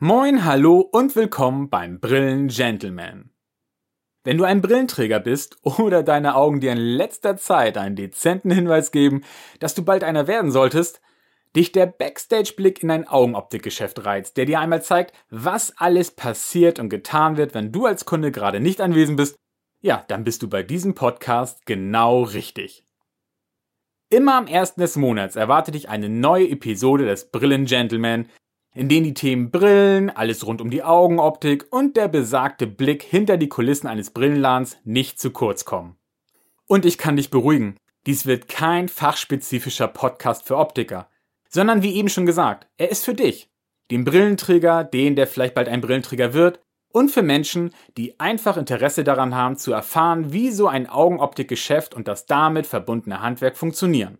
Moin, hallo und willkommen beim Brillen-Gentleman. Wenn du ein Brillenträger bist oder deine Augen dir in letzter Zeit einen dezenten Hinweis geben, dass du bald einer werden solltest, dich der Backstage-Blick in ein Augenoptikgeschäft reizt, der dir einmal zeigt, was alles passiert und getan wird, wenn du als Kunde gerade nicht anwesend bist, ja, dann bist du bei diesem Podcast genau richtig. Immer am 1. des Monats erwartet dich eine neue Episode des Brillen-Gentleman, in denen die Themen Brillen, alles rund um die Augenoptik und der besagte Blick hinter die Kulissen eines Brillenladens nicht zu kurz kommen. Und ich kann dich beruhigen, dies wird kein fachspezifischer Podcast für Optiker, sondern wie eben schon gesagt, er ist für dich, den Brillenträger, der vielleicht bald ein Brillenträger wird, und für Menschen, die einfach Interesse daran haben zu erfahren, wie so ein Augenoptikgeschäft und das damit verbundene Handwerk funktionieren.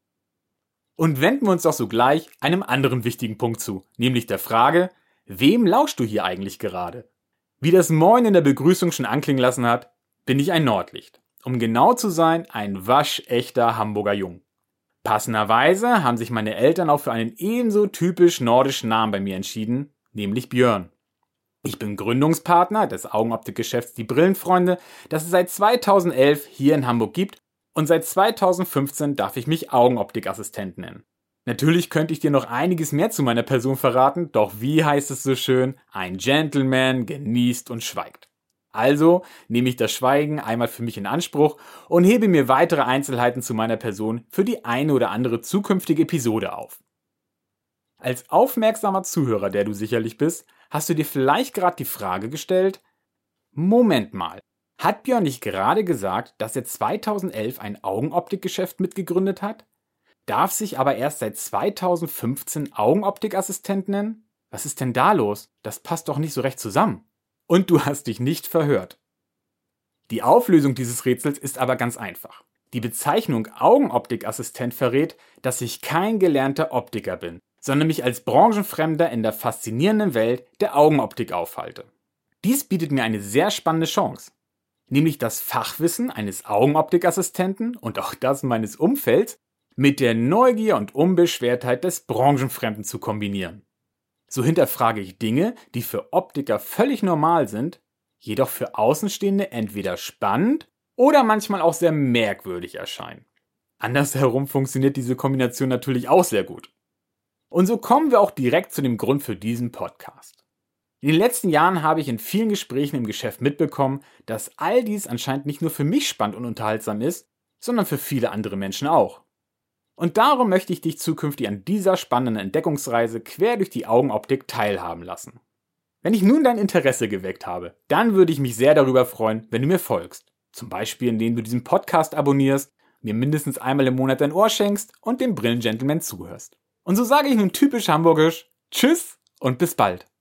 Und wenden wir uns doch sogleich einem anderen wichtigen Punkt zu, nämlich der Frage, wem lauschst du hier eigentlich gerade? Wie das Moin in der Begrüßung schon anklingen lassen hat, bin ich ein Nordlicht. Um genau zu sein, ein waschechter Hamburger Jung. Passenderweise haben sich meine Eltern auch für einen ebenso typisch nordischen Namen bei mir entschieden, nämlich Björn. Ich bin Gründungspartner des Augenoptikgeschäfts Die Brillenfreunde, das es seit 2011 hier in Hamburg gibt. Und seit 2015 darf ich mich Augenoptikassistent nennen. Natürlich könnte ich dir noch einiges mehr zu meiner Person verraten, doch wie heißt es so schön, ein Gentleman genießt und schweigt. Also nehme ich das Schweigen einmal für mich in Anspruch und hebe mir weitere Einzelheiten zu meiner Person für die eine oder andere zukünftige Episode auf. Als aufmerksamer Zuhörer, der du sicherlich bist, hast du dir vielleicht gerade die Frage gestellt, Moment mal. Hat Björn nicht gerade gesagt, dass er 2011 ein Augenoptikgeschäft mitgegründet hat? Darf sich aber erst seit 2015 Augenoptikassistent nennen? Was ist denn da los? Das passt doch nicht so recht zusammen. Und du hast dich nicht verhört. Die Auflösung dieses Rätsels ist aber ganz einfach. Die Bezeichnung Augenoptikassistent verrät, dass ich kein gelernter Optiker bin, sondern mich als Branchenfremder in der faszinierenden Welt der Augenoptik aufhalte. Dies bietet mir eine sehr spannende Chance. Nämlich das Fachwissen eines Augenoptikassistenten und auch das meines Umfelds mit der Neugier und Unbeschwertheit des Branchenfremden zu kombinieren. So hinterfrage ich Dinge, die für Optiker völlig normal sind, jedoch für Außenstehende entweder spannend oder manchmal auch sehr merkwürdig erscheinen. Andersherum funktioniert diese Kombination natürlich auch sehr gut. Und so kommen wir auch direkt zu dem Grund für diesen Podcast. In den letzten Jahren habe ich in vielen Gesprächen im Geschäft mitbekommen, dass all dies anscheinend nicht nur für mich spannend und unterhaltsam ist, sondern für viele andere Menschen auch. Und darum möchte ich dich zukünftig an dieser spannenden Entdeckungsreise quer durch die Augenoptik teilhaben lassen. Wenn ich nun dein Interesse geweckt habe, dann würde ich mich sehr darüber freuen, wenn du mir folgst. Zum Beispiel, indem du diesen Podcast abonnierst, mir mindestens einmal im Monat dein Ohr schenkst und dem Brillengentleman zuhörst. Und so sage ich nun typisch hamburgisch, tschüss und bis bald.